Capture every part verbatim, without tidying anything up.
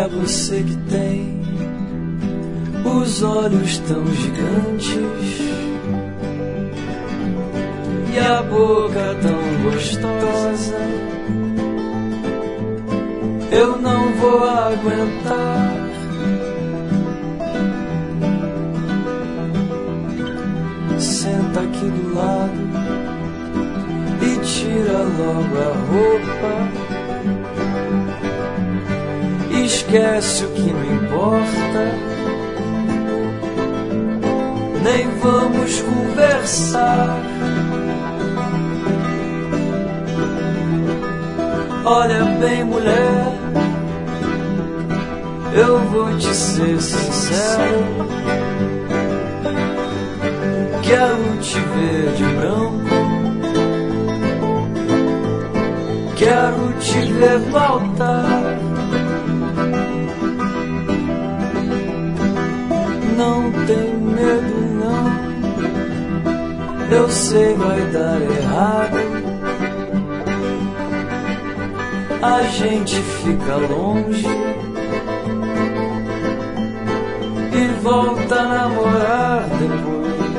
É você que tem os olhos tão gigantes e a boca tão gostosa. Eu não vou aguentar. Senta aqui do lado e tira logo a roupa. Esquece o que não importa. Nem vamos conversar. Olha bem, mulher, eu vou te ser sincero. Quero te ver de branco, quero te ver faltar. Não tem medo não, eu sei vai dar errado. A gente fica longe e volta a namorar depois.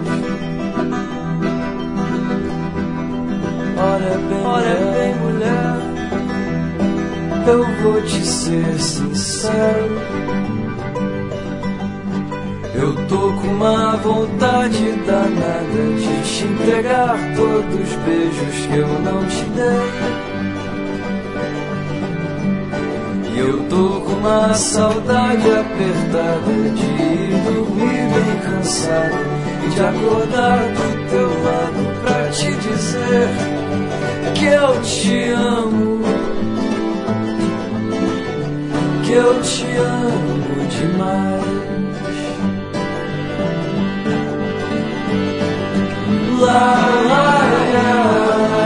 Olha bem, olha bem, mulher, eu vou te ser sincero. Eu tô com uma vontade danada de te entregar todos os beijos que eu não te dei. Eu tô com uma saudade apertada de ir dormir bem cansado e de acordar do teu lado pra te dizer que eu te amo, que eu te amo demais. Lá, lá, lá.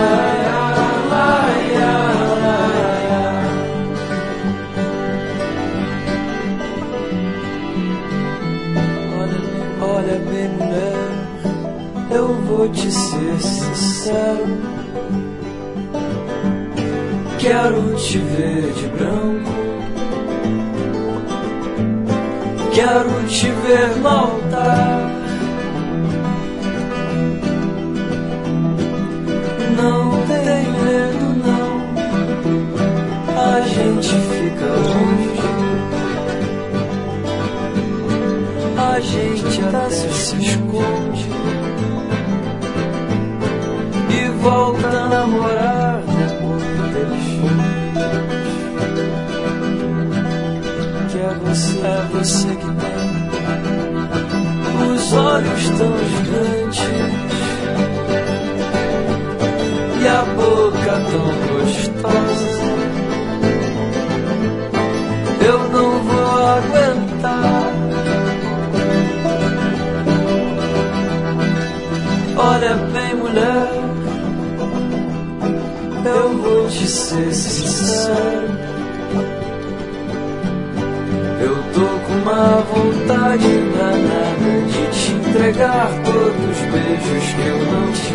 Olha bem, mulher, eu vou te ser sincero. Quero te ver de branco, quero te ver voltar. Não tem medo não, a gente fica longe. A gente até se esconde e volta a namorar depois. Que é você, é você que tem os olhos tão gigantes e a boca tão gostosa. Eu não vou aguentar. Olha bem, mulher, eu vou te ser sincero. Eu tô com uma vontade danada de te entregar todos os beijos que eu não te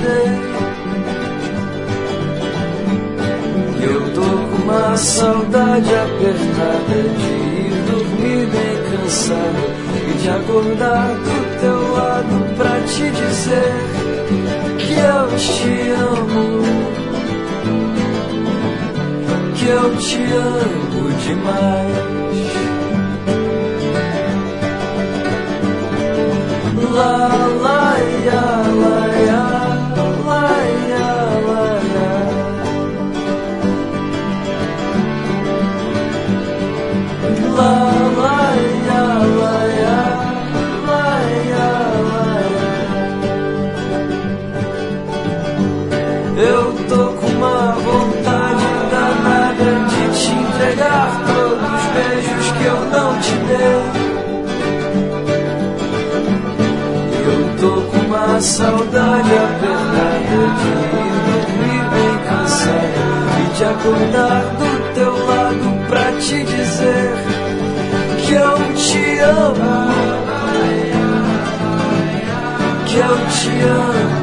dei. Eu tô com uma saudade apertada de ir dormir bem cansado e de acordar do teu lado pra te dizer que eu te amo, que eu te amo demais. Lá, lá, ia, lá, ia, lá, ia, lá, ia. Lá, lá, ia, lá, ia, lá, ia, lá, ia. Eu tô com uma vontade danada de te entregar todos os beijos que eu não te dei. Eu tô com uma saudade apertada de ir dormir bem cansado e de acordar do teu lado pra te dizer que eu te amo, que eu te amo.